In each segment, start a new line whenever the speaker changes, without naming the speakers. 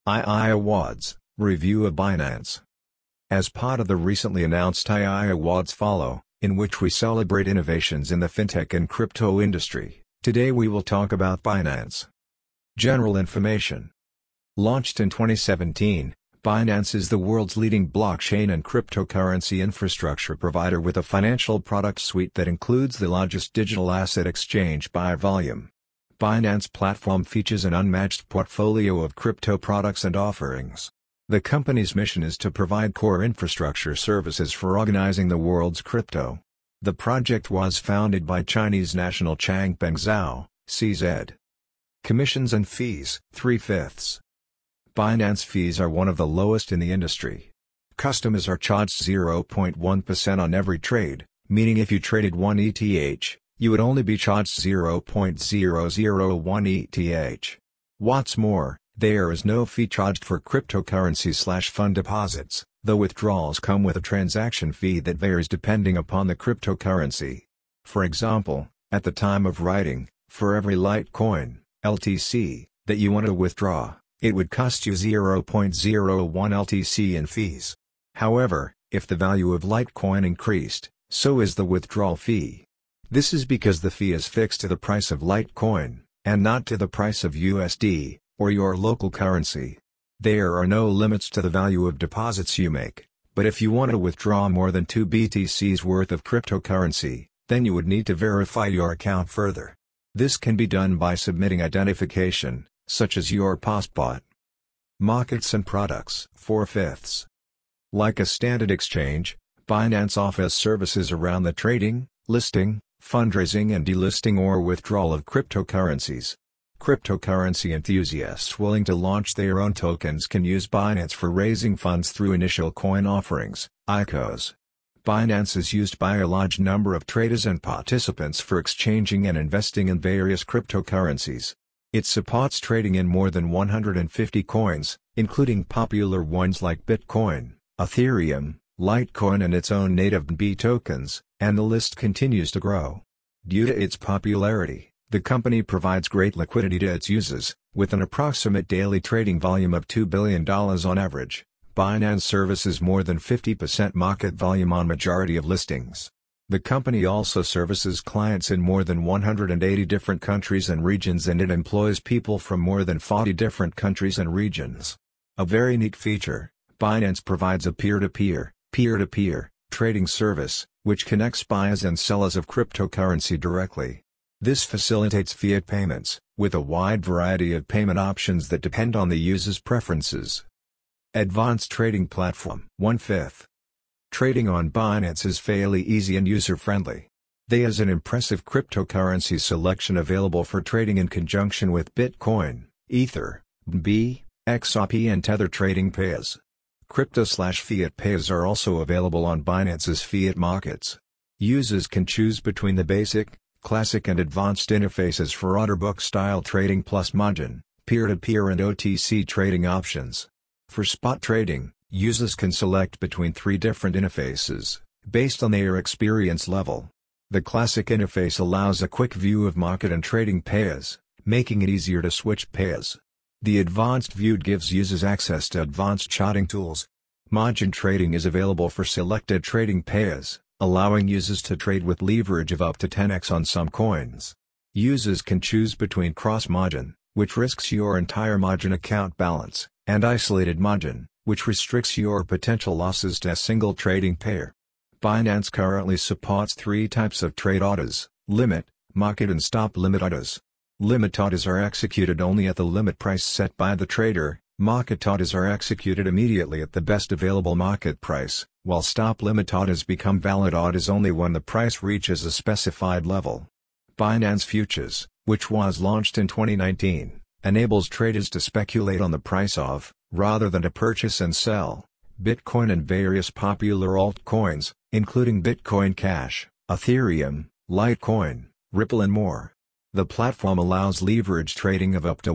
II Awards, Review of Binance. As part of the recently announced II Awards Follow, in which we celebrate innovations in the fintech and crypto industry, today we will talk about Binance. General information. Launched in 2017, Binance is the world's leading blockchain and cryptocurrency infrastructure provider with a financial product suite that includes the largest digital asset exchange by volume. Binance platform features an unmatched portfolio of crypto products and offerings. The company's mission is to provide core infrastructure services for organizing the world's crypto. The project was founded by Chinese national Changpeng Zhao, CZ. Commissions and fees, 3/5. Binance fees are one of the lowest in the industry. Customers are charged 0.1% on every trade, meaning if you traded 1 ETH, you would only be charged 0.001 ETH. What's more, there is no fee charged for cryptocurrency/fund deposits, though withdrawals come with a transaction fee that varies depending upon the cryptocurrency. For example, at the time of writing, for every Litecoin, LTC, that you want to withdraw, it would cost you 0.01 LTC in fees. However, if the value of Litecoin increased, so is the withdrawal fee. This is because the fee is fixed to the price of Litecoin, and not to the price of USD, or your local currency. There are no limits to the value of deposits you make, but if you want to withdraw more than 2 BTCs worth of cryptocurrency, then you would need to verify your account further. This can be done by submitting identification, such as your passport. Markets and products, 4/5. Like a standard exchange, Binance offers services around the trading, listing, fundraising and delisting or withdrawal of cryptocurrencies. Cryptocurrency enthusiasts willing to launch their own tokens can use Binance for raising funds through initial coin offerings, ICOs. Binance is used by a large number of traders and participants for exchanging and investing in various cryptocurrencies. It supports trading in more than 150 coins, including popular ones like Bitcoin, Ethereum, Litecoin and its own native BNB tokens, and the list continues to grow. Due to its popularity, the company provides great liquidity to its users, with an approximate daily trading volume of $2 billion on average. Binance services more than 50% market volume on majority of listings. The company also services clients in more than 180 different countries and regions, and it employs people from more than 40 different countries and regions. A very neat feature, Binance provides a peer-to-peer trading service, which connects buyers and sellers of cryptocurrency directly. This facilitates fiat payments, with a wide variety of payment options that depend on the user's preferences. Advanced Trading Platform, 1/5. Trading on Binance is fairly easy and user-friendly. There is an impressive cryptocurrency selection available for trading in conjunction with Bitcoin, Ether, BNB, XRP and Tether trading pairs. Crypto/fiat pairs are also available on Binance's fiat markets. Users can choose between the basic, classic and advanced interfaces for order book-style trading plus margin, peer-to-peer and OTC trading options. For spot trading, users can select between 3 different interfaces, based on their experience level. The classic interface allows a quick view of market and trading pairs, making it easier to switch pairs. The advanced view gives users access to advanced charting tools. Margin trading is available for selected trading pairs, allowing users to trade with leverage of up to 10x on some coins. Users can choose between cross-margin, which risks your entire margin account balance, and isolated margin, which restricts your potential losses to a single trading pair. Binance currently supports 3 types of trade orders: limit, market and stop limit orders. Limit orders are executed only at the limit price set by the trader, market orders are executed immediately at the best available market price, while stop limit orders become valid orders only when the price reaches a specified level. Binance Futures, which was launched in 2019, enables traders to speculate on the price of, rather than to purchase and sell, Bitcoin and various popular altcoins, including Bitcoin Cash, Ethereum, Litecoin, Ripple and more. The platform allows leverage trading of up to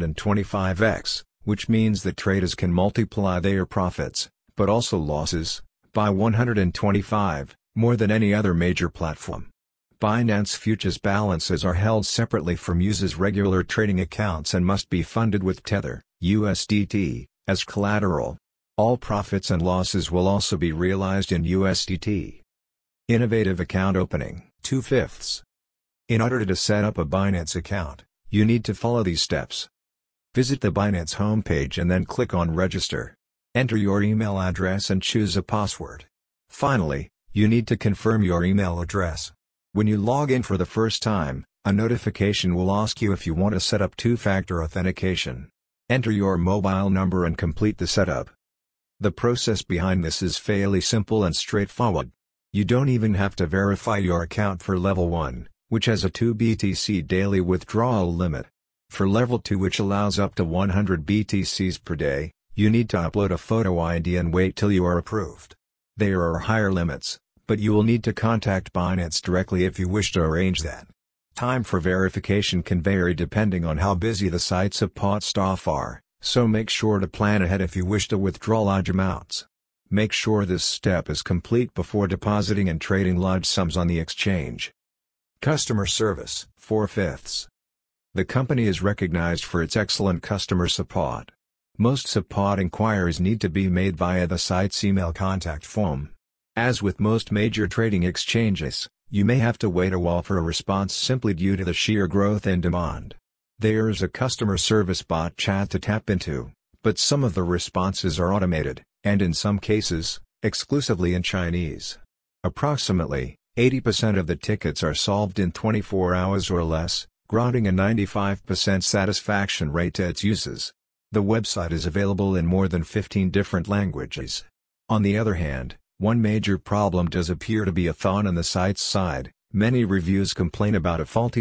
125x, which means that traders can multiply their profits, but also losses, by 125, more than any other major platform. Binance Futures balances are held separately from users' regular trading accounts and must be funded with Tether, USDT, as collateral. All profits and losses will also be realized in USDT. Innovative account opening, 2/5. In order to set up a Binance account, you need to follow these steps. Visit the Binance homepage and then click on Register. Enter your email address and choose a password. Finally, you need to confirm your email address. When you log in for the first time, a notification will ask you if you want to set up two-factor authentication. Enter your mobile number and complete the setup. The process behind this is fairly simple and straightforward. You don't even have to verify your account for Level 1, which has a 2 BTC daily withdrawal limit. For Level 2, which allows up to 100 BTCs per day, you need to upload a photo ID and wait till you are approved. There are higher limits, but you will need to contact Binance directly if you wish to arrange that. Time for verification can vary depending on how busy the site support staff are, so make sure to plan ahead if you wish to withdraw large amounts. Make sure this step is complete before depositing and trading large sums on the exchange. Customer service, 4/5. The company is recognized for its excellent customer support. Most support inquiries need to be made via the site's email contact form. As with most major trading exchanges, you may have to wait a while for a response simply due to the sheer growth in demand. There is a customer service bot chat to tap into, but some of the responses are automated, and in some cases, exclusively in Chinese. Approximately 80% of the tickets are solved in 24 hours or less, granting a 95% satisfaction rate to its users. The website is available in more than 15 different languages. On the other hand, one major problem does appear to be a thorn on the site's side. Many reviews complain about a faulty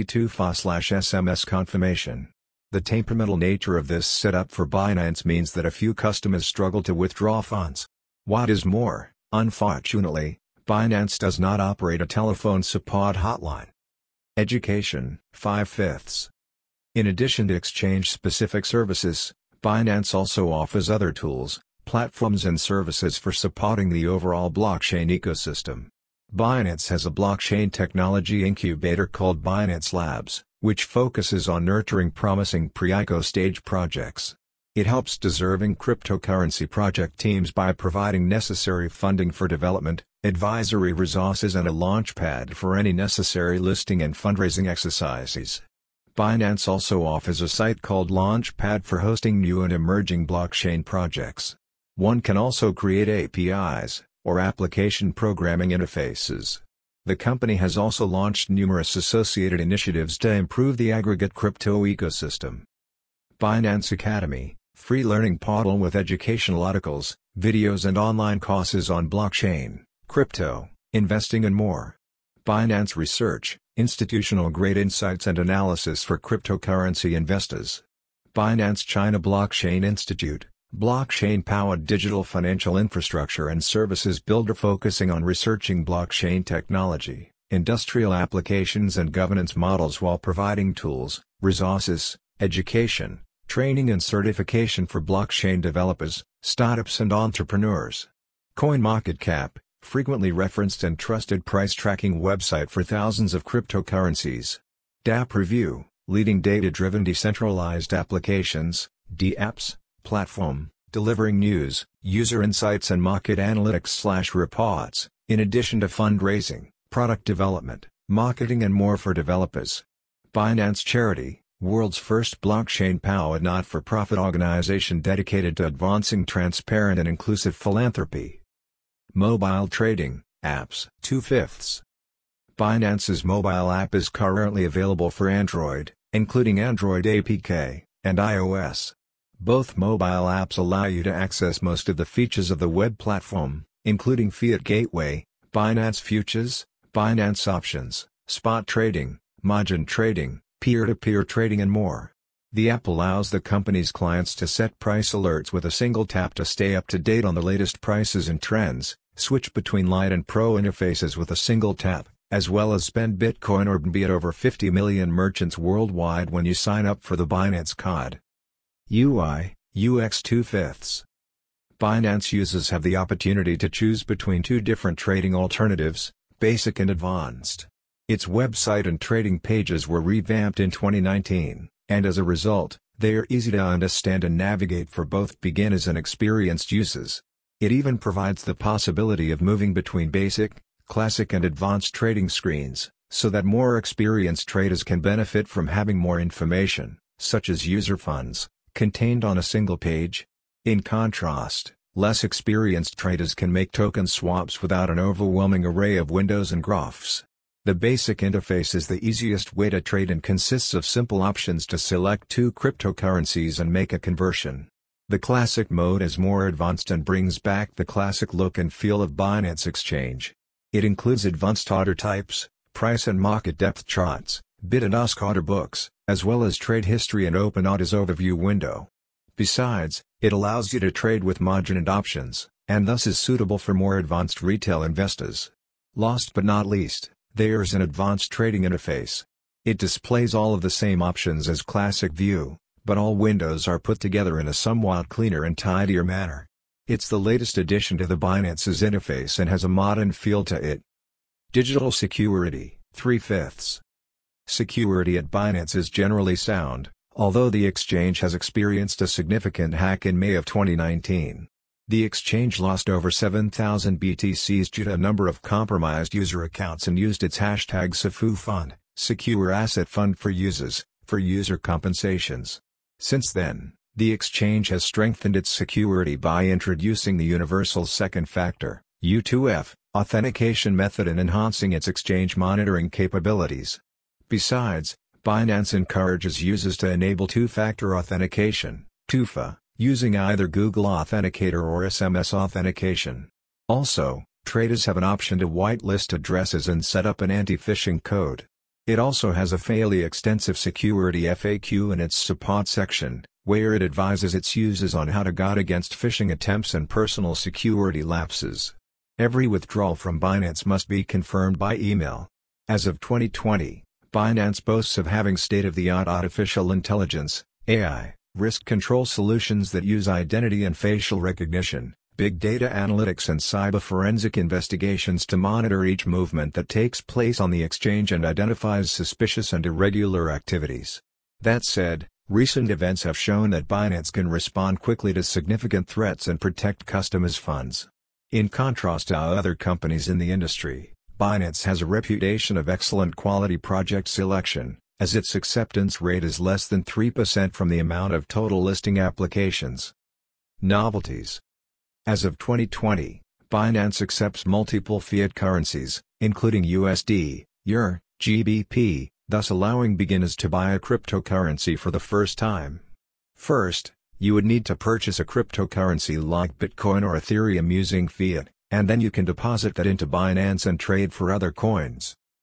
2FA/SMS confirmation. The temperamental nature of this setup for Binance means that a few customers struggle to withdraw funds. What is more, unfortunately, Binance does not operate a telephone support hotline. Education, 5/5. In addition to exchange-specific services, Binance also offers other tools, platforms and services for supporting the overall blockchain ecosystem. Binance has a blockchain technology incubator called Binance Labs, which focuses on nurturing promising pre-ICO stage projects. It helps deserving cryptocurrency project teams by providing necessary funding for development, advisory resources and a launchpad for any necessary listing and fundraising exercises. Binance also offers a site called Launchpad for hosting new and emerging blockchain projects. One can also create APIs, or application programming interfaces. The company has also launched numerous associated initiatives to improve the aggregate crypto ecosystem. Binance Academy, free learning portal with educational articles, videos and online courses on blockchain, crypto, investing and more. Binance Research, institutional-grade insights and analysis for cryptocurrency investors. Binance China Blockchain Institute, blockchain-powered digital financial infrastructure and services builder focusing on researching blockchain technology, industrial applications and governance models while providing tools, resources, education, training and certification for blockchain developers, startups and entrepreneurs. CoinMarketCap, frequently referenced and trusted price-tracking website for thousands of cryptocurrencies. DAppReview, leading data-driven decentralized applications, DApps, platform, delivering news, user insights and market analytics/reports, in addition to fundraising, product development, marketing and more for developers. Binance Charity, world's first blockchain-powered not-for-profit organization dedicated to advancing transparent and inclusive philanthropy. Mobile trading, apps, 2/5. Binance's mobile app is currently available for Android, including Android APK, and iOS. Both mobile apps allow you to access most of the features of the web platform, including Fiat Gateway, Binance Futures, Binance Options, spot trading, margin trading, peer-to-peer trading and more. The app allows the company's clients to set price alerts with a single tap to stay up to date on the latest prices and trends, switch between Lite and Pro interfaces with a single tap, as well as spend Bitcoin or BNB at over 50 million merchants worldwide when you sign up for the Binance card. UI, UX 2/5. Binance users have the opportunity to choose between two different trading alternatives, basic and advanced. Its website and trading pages were revamped in 2019, and as a result, They are easy to understand and navigate for both beginners and experienced users. It even provides the possibility of moving between basic, classic and advanced trading screens, so that more experienced traders can benefit from having more information, such as user funds, contained on a single page. In contrast, less experienced traders can make token swaps without an overwhelming array of windows and graphs. The basic interface is the easiest way to trade and consists of simple options to select two cryptocurrencies and make a conversion. The classic mode is more advanced and brings back the classic look and feel of Binance Exchange. It includes advanced order types, price and market depth charts, bid and ask order books, as well as trade history and open orders overview window. Besides, it allows you to trade with margin and options, and thus is suitable for more advanced retail investors. Last but not least, there is an advanced trading interface. It displays all of the same options as Classic View, but all windows are put together in a somewhat cleaner and tidier manner. It's the latest addition to the Binance's interface and has a modern feel to it. Digital security, 3/5. Security at Binance is generally sound, although the exchange has experienced a significant hack in May of 2019. The exchange lost over 7,000 BTCs due to a number of compromised user accounts and used its hashtag SAFU Fund, Secure Asset Fund for users, for user compensations. Since then, the exchange has strengthened its security by introducing the Universal Second Factor (U2F) authentication method and enhancing its exchange monitoring capabilities. Besides, Binance encourages users to enable two-factor authentication (2FA), using either Google Authenticator or SMS authentication. Also, traders have an option to whitelist addresses and set up an anti-phishing code. It also has a fairly extensive security FAQ in its support section, where it advises its users on how to guard against phishing attempts and personal security lapses. Every withdrawal from Binance must be confirmed by email. As of 2020, Binance boasts of having state-of-the-art artificial intelligence (AI) risk control solutions that use identity and facial recognition, big data analytics and cyber forensic investigations to monitor each movement that takes place on the exchange and identifies suspicious and irregular activities. That said, recent events have shown that Binance can respond quickly to significant threats and protect customers' funds. In contrast to other companies in the industry, Binance has a reputation of excellent quality project selection, as its acceptance rate is less than 3% from the amount of total listing applications. Novelties. As of 2020, Binance accepts multiple fiat currencies, including USD, EUR, GBP, thus allowing beginners to buy a cryptocurrency for the first time. First, you would need to purchase a cryptocurrency like Bitcoin or Ethereum using fiat, and then you can deposit that into Binance and trade for other coins.